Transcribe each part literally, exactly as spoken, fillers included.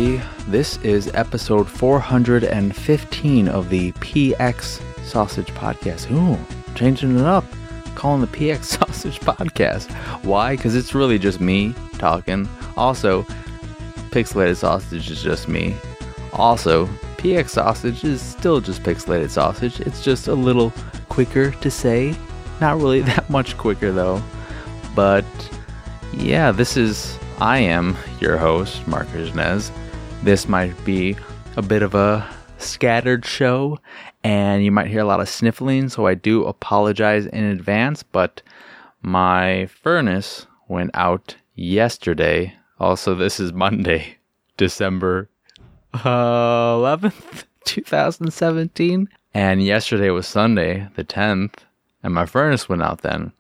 everybody. This is episode four hundred fifteen of the P X Sausage Podcast. Ooh, changing it up. Calling the P X Sausage Podcast. Why? Because it's really just me talking. Also, Pixelated Sausage is just me. Also, P X Sausage is still just Pixelated Sausage. It's just a little quicker to say. Not really that much quicker, though. But, yeah, this is... I am your host, Mark Rijnez. This might be a bit of a scattered show, and you might hear a lot of sniffling, so I do apologize in advance, but my furnace went out yesterday. Also, this is Monday, December uh, eleventh, twenty seventeen, and yesterday was Sunday, the tenth, and my furnace went out then.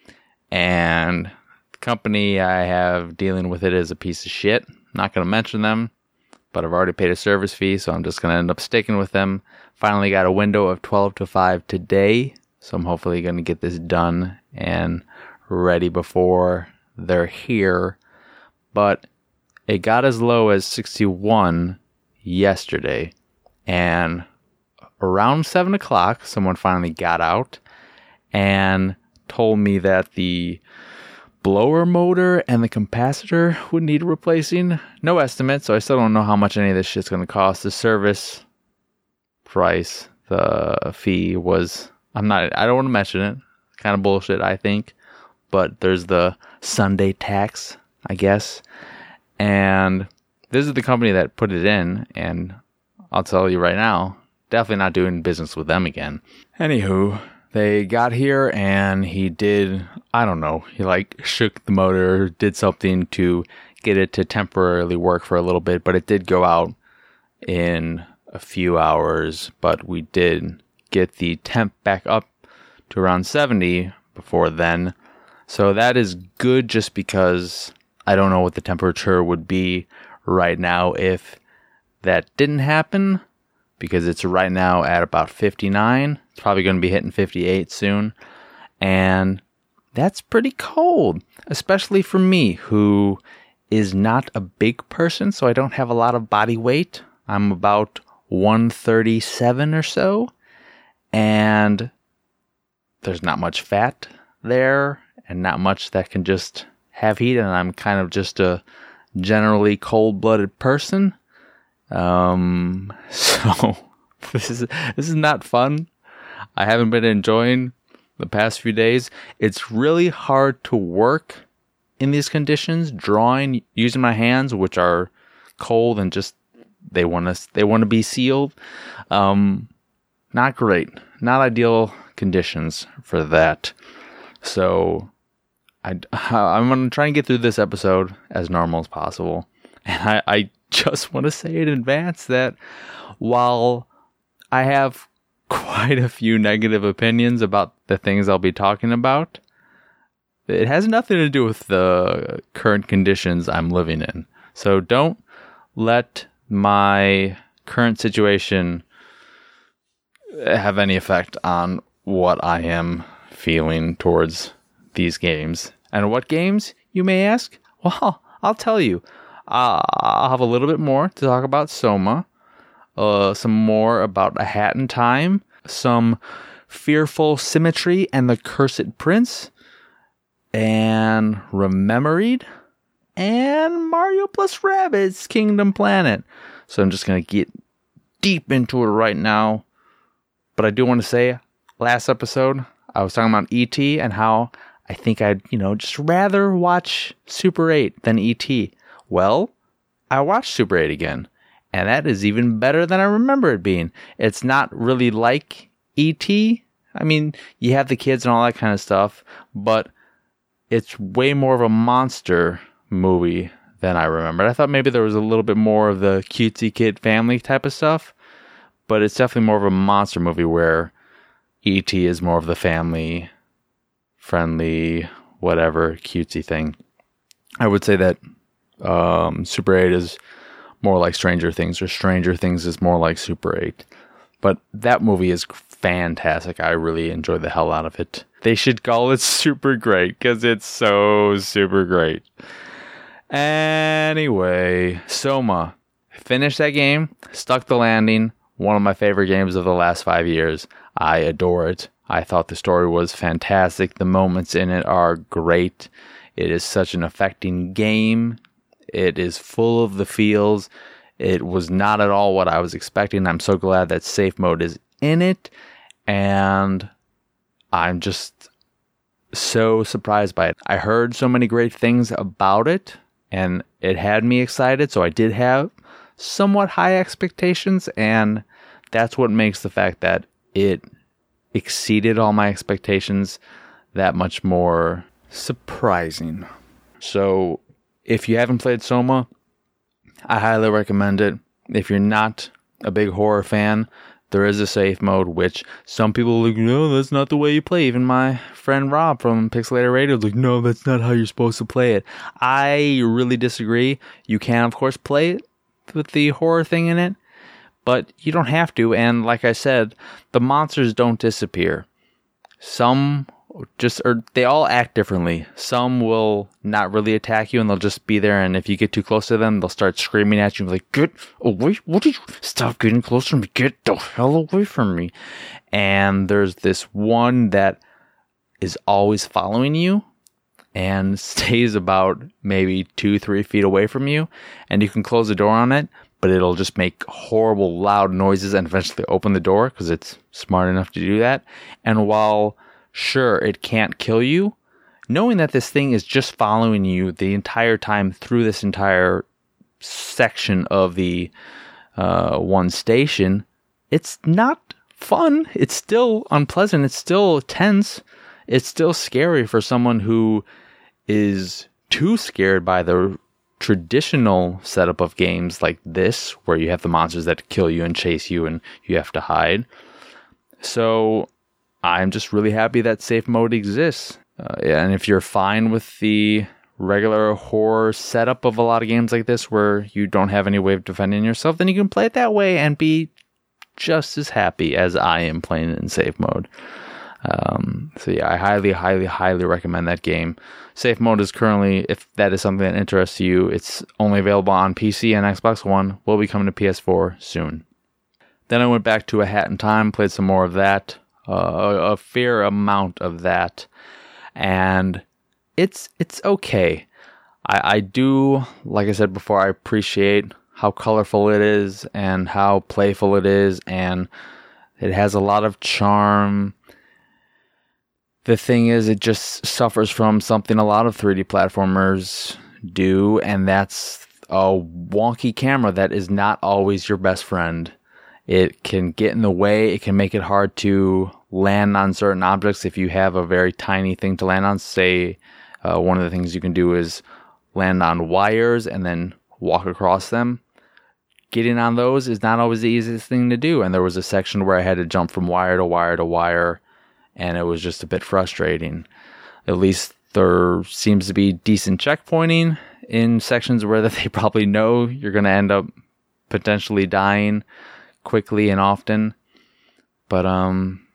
And the company I have dealing with it is a piece of shit. Not going to mention them, but I've already paid a service fee, so I'm just going to end up sticking with them. Finally got a window of twelve to five today, so I'm hopefully going to get this done and ready before they're here. But it got as low as sixty-one yesterday, and around seven o'clock, someone finally got out and told me that the blower motor and the capacitor would need replacing. No estimate, so I still don't know how much any of this shit's going to cost. The service price, the fee was, I'm not, I don't want to mention it. Kind of bullshit, I think. But there's the Sunday tax, I guess. And this is the company that put it in, and I'll tell you right now, definitely not doing business with them again. Anywho, they got here and he did, I don't know, he like shook the motor, did something to get it to temporarily work for a little bit, but it did go out in a few hours, but we did get the temp back up to around seventy before then. So that is good just because I don't know what the temperature would be right now if that didn't happen, because it's right now at about fifty-nine. It's probably going to be hitting fifty-eight soon. And that's pretty cold, especially for me, who is not a big person, so I don't have a lot of body weight. I'm about one thirty-seven or so, and there's not much fat there, and not much that can just have heat, and I'm kind of just a generally cold-blooded person. Um, so this is this is not fun. I haven't been enjoying the past few days. It's really hard to work in these conditions, drawing using my hands, which are cold and just they want to they want to be sealed. Um, not great, not ideal conditions for that. So I I'm gonna try and get through this episode as normal as possible, and I. I just want to say in advance that while I have quite a few negative opinions about the things I'll be talking about, it has nothing to do with the current conditions I'm living in. So don't let my current situation have any effect on what I am feeling towards these games. And what games, you may ask? Well, I'll tell you. Uh, I'll have a little bit more to talk about Soma, uh, some more about A Hat in Time, some Fearful Symmetry and the Cursed Prince, and Rememoried, and Mario plus Rabbids Kingdom Planet. So I'm just going to get deep into it right now. But I do want to say, last episode, I was talking about E T and how I think I'd, you know, just rather watch Super eight than E T. Well, I watched Super eight again, and that is even better than I remember it being. It's not really like E T. I mean, you have the kids and all that kind of stuff, but it's way more of a monster movie than I remembered. I thought maybe there was a little bit more of the cutesy kid family type of stuff, but it's definitely more of a monster movie where E T is more of the family friendly, whatever, cutesy thing. I would say that Um, Super eight is more like Stranger Things, or Stranger Things is more like Super eight. But that movie is fantastic. I really enjoyed the hell out of it. They should call it Super Great, because it's so super great. Anyway, Soma. Finished that game, stuck the landing. One of my favorite games of the last five years. I adore it. I thought the story was fantastic. The moments in it are great. It is such an affecting game. It is full of the feels. It was not at all what I was expecting. I'm so glad that safe mode is in it. And I'm just so surprised by it. I heard so many great things about it, and it had me excited. So I did have somewhat high expectations, and that's what makes the fact that it exceeded all my expectations that much more surprising. So if you haven't played Soma, I highly recommend it. If you're not a big horror fan, there is a safe mode, which some people are like, no, that's not the way you play. Even my friend Rob from Pixelator Radio is like, no, that's not how you're supposed to play it. I really disagree. You can, of course, play it with the horror thing in it, but you don't have to. And like I said, the monsters don't disappear. Some just, or they all act differently. Some will not really attack you, and they'll just be there, and if you get too close to them, they'll start screaming at you like, get away, what did you, stop getting close to me, get the hell away from me. And there's this one that is always following you and stays about maybe two, three feet away from you, and you can close the door on it, but it'll just make horrible, loud noises and eventually open the door because it's smart enough to do that. And while sure, it can't kill you, knowing that this thing is just following you the entire time through this entire section of the uh, one station, it's not fun. It's still unpleasant. It's still tense. It's still scary for someone who is too scared by the traditional setup of games like this, where you have the monsters that kill you and chase you and you have to hide. So I'm just really happy that safe mode exists. Uh, yeah, and if you're fine with the regular horror setup of a lot of games like this where you don't have any way of defending yourself, then you can play it that way and be just as happy as I am playing it in safe mode. Um, so yeah, I highly, highly, highly recommend that game. Safe mode is currently, if that is something that interests you, it's only available on P C and Xbox One. Will be coming to P S four soon. Then I went back to A Hat in Time, played some more of that, uh, a, a fair amount of that, and it's it's okay. I, I do, like I said before, I appreciate how colorful it is and how playful it is, and it has a lot of charm. The thing is, it just suffers from something a lot of three D platformers do, and that's a wonky camera that is not always your best friend. It can get in the way. It can make it hard to land on certain objects if you have a very tiny thing to land on. Say, uh, one of the things you can do is land on wires and then walk across them. Getting on those is not always the easiest thing to do, and there was a section where I had to jump from wire to wire to wire, and it was just a bit frustrating. At least there seems to be decent checkpointing in sections where that they probably know you're going to end up potentially dying quickly and often. But um,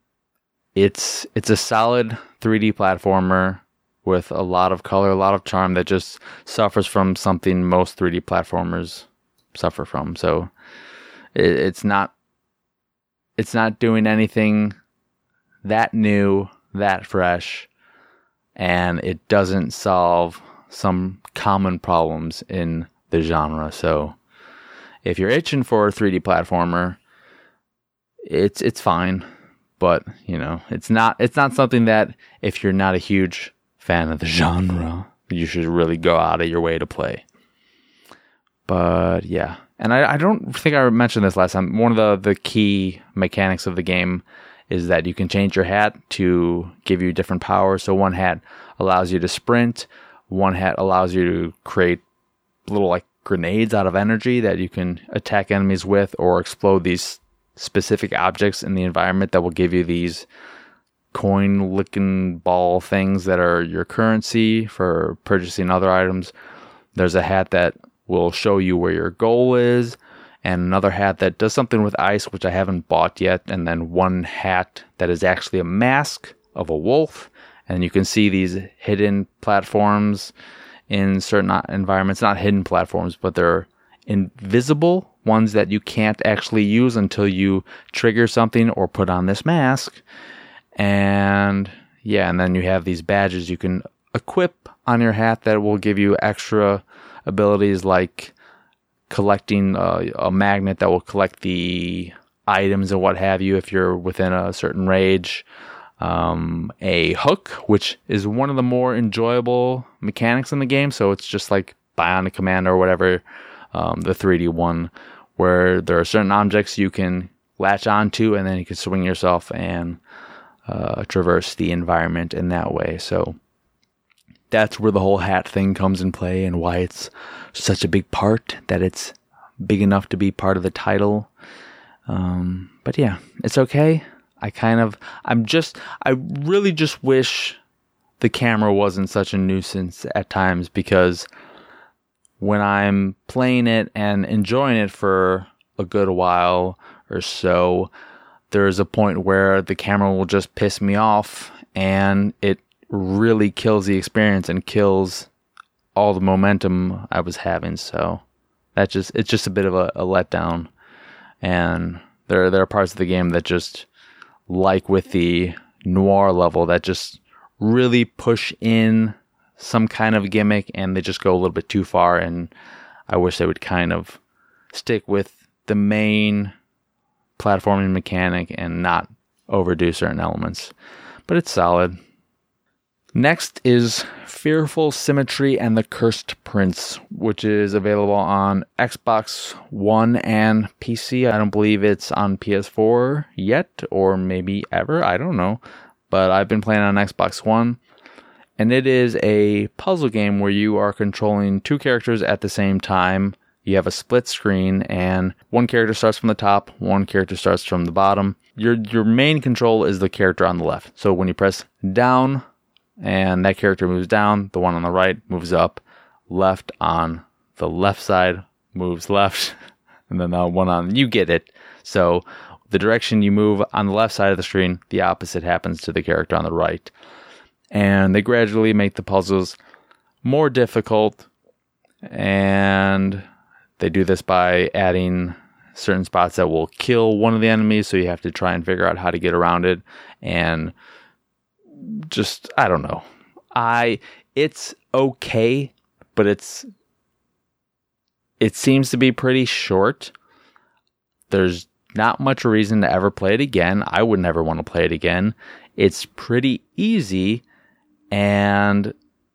it's it's a solid three D platformer with a lot of color, a lot of charm that just suffers from something most three D platformers suffer from. So it, it's not it's not doing anything that new, that fresh, and it doesn't solve some common problems in the genre. So if you're itching for a three D platformer, it's it's fine, but you know, it's not it's not something that if you're not a huge fan of the genre, you should really go out of your way to play. But yeah, and I, I don't think I mentioned this last time. One of the, the key mechanics of the game is that you can change your hat to give you different powers. So one hat allows you to sprint. One hat allows you to create little like grenades out of energy that you can attack enemies with, or explode these specific objects in the environment that will give you these coin-looking ball things that are your currency for purchasing other items. There's a hat that will show you where your goal is, and another hat that does something with ice, which I haven't bought yet, and then one hat that is actually a mask of a wolf, and you can see these hidden platforms in certain environments. Not hidden platforms, but they're invisible, ones that you can't actually use until you trigger something or put on this mask. And yeah, and then you have these badges you can equip on your hat that will give you extra abilities, like collecting a, a magnet that will collect the items and what have you if you're within a certain range. Um, a hook, which is one of the more enjoyable mechanics in the game. So it's just like Bionic Commando or whatever, um, the three D one, where there are certain objects you can latch onto and then you can swing yourself and uh, traverse the environment in that way. So that's where the whole hat thing comes in play and why it's such a big part, that it's big enough to be part of the title. Um, but yeah, it's okay. I kind of, I'm just, I really just wish the camera wasn't such a nuisance at times, because when I'm playing it and enjoying it for a good while or so, there's a point where the camera will just piss me off and it really kills the experience and kills all the momentum I was having. So that just, it's just a bit of a, a letdown. And there, there are parts of the game that just, like with the noir level, that just really push in some kind of gimmick and they just go a little bit too far, and I wish they would kind of stick with the main platforming mechanic and not overdo certain elements. But it's solid. Next is Fearful Symmetry and the Cursed Prince, which is available on Xbox One and P C. I don't believe it's on P S four yet, or maybe ever. I don't know. But I've been playing on Xbox One. And it is a puzzle game where you are controlling two characters at the same time. You have a split screen, and one character starts from the top, one character starts from the bottom. Your your main control is the character on the left. So when you press down, and that character moves down, the one on the right moves up, left on the left side moves left, and then the one on, you get it. So the direction you move on the left side of the screen, the opposite happens to the character on the right. And they gradually make the puzzles more difficult, and they do this by adding certain spots that will kill one of the enemies, so you have to try and figure out how to get around it. And just, I don't know. I, it's okay, but it's, it seems to be pretty short. There's not much reason to ever play it again. I would never want to play it again. It's pretty easy, and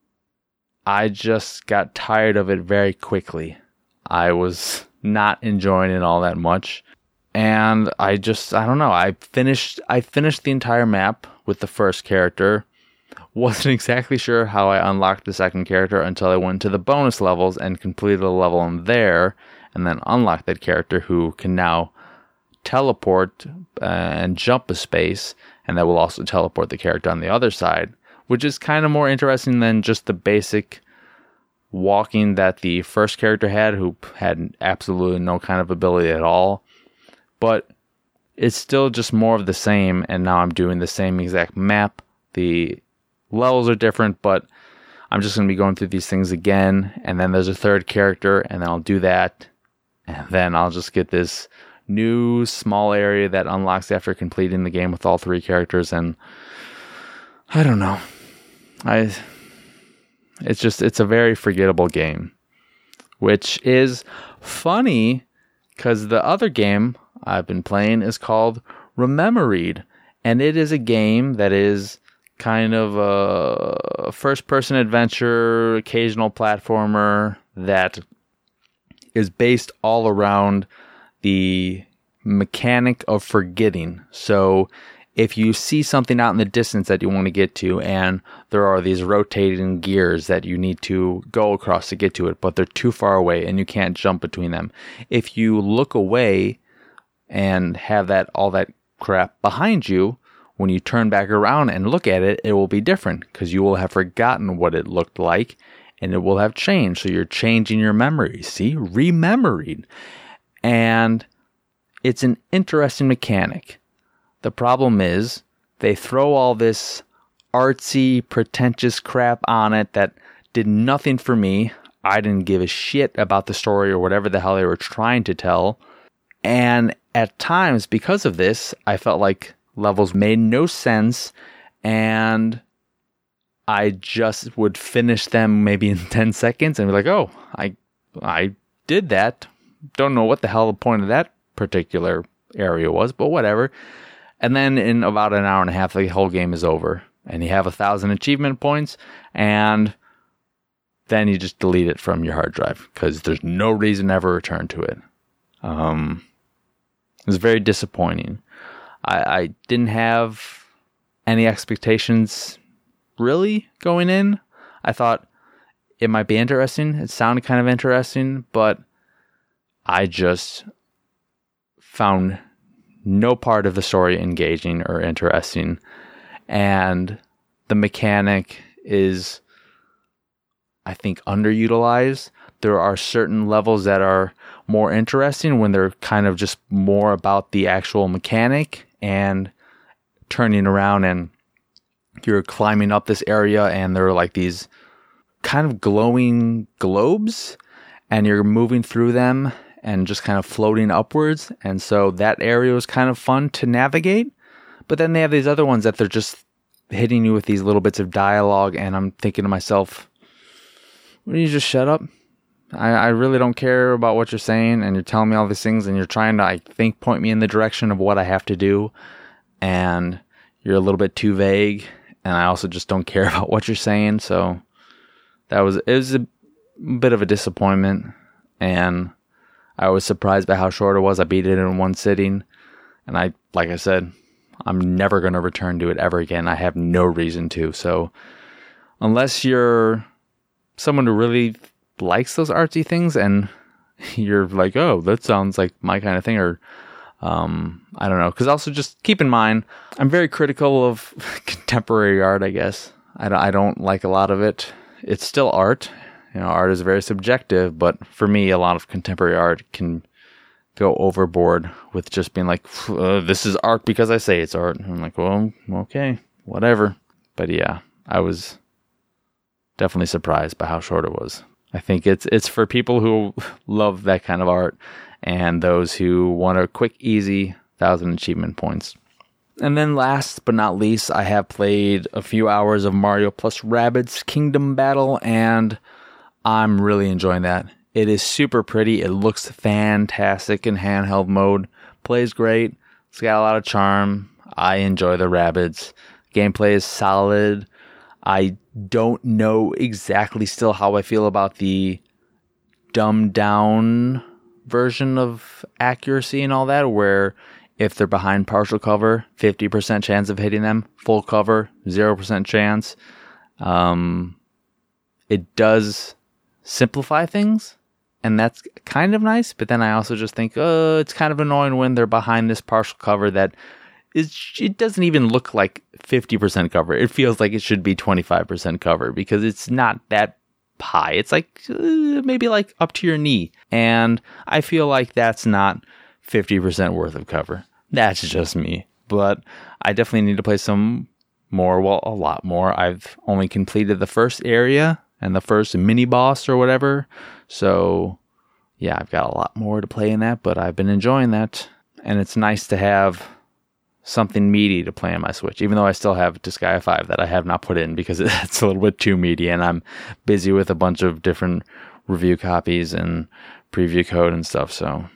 I just got tired of it very quickly. I was not enjoying it all that much. And I just, I don't know, I finished I finished the entire map with the first character. Wasn't exactly sure how I unlocked the second character until I went to the bonus levels and completed a level in there, and then unlocked that character who can now teleport uh, and jump a space, and that will also teleport the character on the other side, which is kind of more interesting than just the basic walking that the first character had, who had absolutely no kind of ability at all. But it's still just more of the same, and now I'm doing the same exact map. The levels are different, but I'm just going to be going through these things again, and then there's a third character, and then I'll do that, and then I'll just get this new small area that unlocks after completing the game with all three characters, and I don't know. I it's just, it's a very forgettable game, which is funny because the other game I've been playing is called Rememoried, and it is a game that is kind of a first-person adventure, occasional platformer that is based all around the mechanic of forgetting. So if you see something out in the distance that you want to get to, and there are these rotating gears that you need to go across to get to it, but they're too far away and you can't jump between them. If you look away and have that all that crap behind you, when you turn back around and look at it, it will be different because you will have forgotten what it looked like and it will have changed. So you're changing your memory. See? Rememoried. And it's an interesting mechanic. The problem is they throw all this artsy, pretentious crap on it that did nothing for me I didn't give a shit about the story or whatever the hell they were trying to tell. And at times, because of this, I felt like levels made no sense, and I just would finish them maybe in ten seconds and be like, oh, I I did that. Don't know what the hell the point of that particular area was, but whatever. And then in about an hour and a half, the whole game is over. And you have a thousand achievement points, and then you just delete it from your hard drive because there's no reason to ever return to it. Um, it was very disappointing. I, I didn't have any expectations really going in. I thought it might be interesting. It sounded kind of interesting, but I just found no part of the story engaging or interesting. And the mechanic is, I think, underutilized. There are certain levels that are more interesting when they're kind of just more about the actual mechanic and turning around, and you're climbing up this area and there are like these kind of glowing globes and you're moving through them and just kind of floating upwards. And so that area was kind of fun to navigate. But then they have these other ones that they're just hitting you with these little bits of dialogue. And I'm thinking to myself, will you just shut up? I, I really don't care about what you're saying. And you're telling me all these things and you're trying to, I think, point me in the direction of what I have to do. And you're a little bit too vague. And I also just don't care about what you're saying. So that was, it was a bit of a disappointment. And I was surprised by how short it was. I beat it in one sitting. And I, like I said, I'm never going to return to it ever again. I have no reason to. So unless you're someone who really likes those artsy things and you're like, oh, that sounds like my kind of thing, or um, I don't know. Because also just keep in mind, I'm very critical of contemporary art, I guess. I don't, I don't like a lot of it. It's still art. You know, art is very subjective, but for me, a lot of contemporary art can go overboard with just being like, uh, this is art because I say it's art. And I'm like, well, okay, whatever. But yeah, I was definitely surprised by how short it was. I think it's it's for people who love that kind of art and those who want a quick, easy thousand achievement points. And then last but not least, I have played a few hours of Mario plus Rabbids Kingdom Battle, and I'm really enjoying that. It is super pretty. It looks fantastic in handheld mode. Plays great. It's got a lot of charm. I enjoy the Rabbids. Gameplay is solid. I don't know exactly still how I feel about the dumbed down version of accuracy and all that, where if they're behind partial cover, fifty percent chance of hitting them. Full cover, zero percent chance. Um, it does simplify things, and that's kind of nice. But then I also just think, oh, it's kind of annoying when they're behind this partial cover that is, it doesn't even look like fifty percent cover. It feels like it should be twenty-five percent cover because it's not that high. It's like uh, maybe like up to your knee. And I feel like that's not fifty percent worth of cover. That's just me. But I definitely need to play some more. Well, a lot more. I've only completed the first area and the first mini boss or whatever. So yeah, I've got a lot more to play in that, but I've been enjoying that. And it's nice to have something meaty to play on my Switch, even though I still have Disgaea five that I have not put in because it's a little bit too meaty and I'm busy with a bunch of different review copies and preview code and stuff. So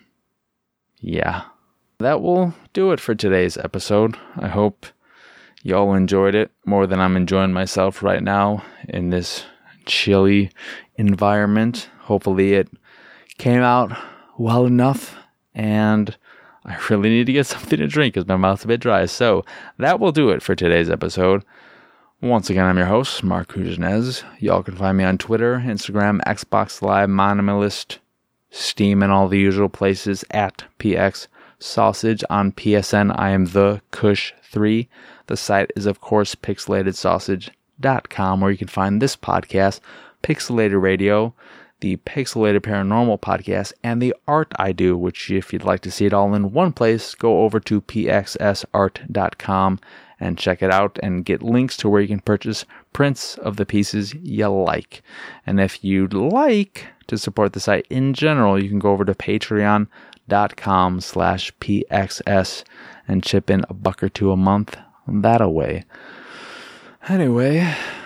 yeah, that will do it for today's episode. I hope y'all enjoyed it more than I'm enjoying myself right now in this chilly environment. Hopefully it came out well enough, and I really need to get something to drink because my mouth's a bit dry. So that will do it for today's episode. Once again, I'm your host, Mark Kuznez. Y'all can find me on Twitter, Instagram, Xbox Live, Monomilist, Steam, and all the usual places at P X Sausage. On P S N, I am the Kush three. The site is, of course, pixelated sausage dot com, where you can find this podcast, Pixelated Radio, the Pixelated Paranormal podcast, and the art I do, which if you'd like to see it all in one place, go over to p x s art dot com and check it out and get links to where you can purchase prints of the pieces you like. And if you'd like to support the site in general, you can go over to patreon.com slash pxs and chip in a buck or two a month that away. Anyway,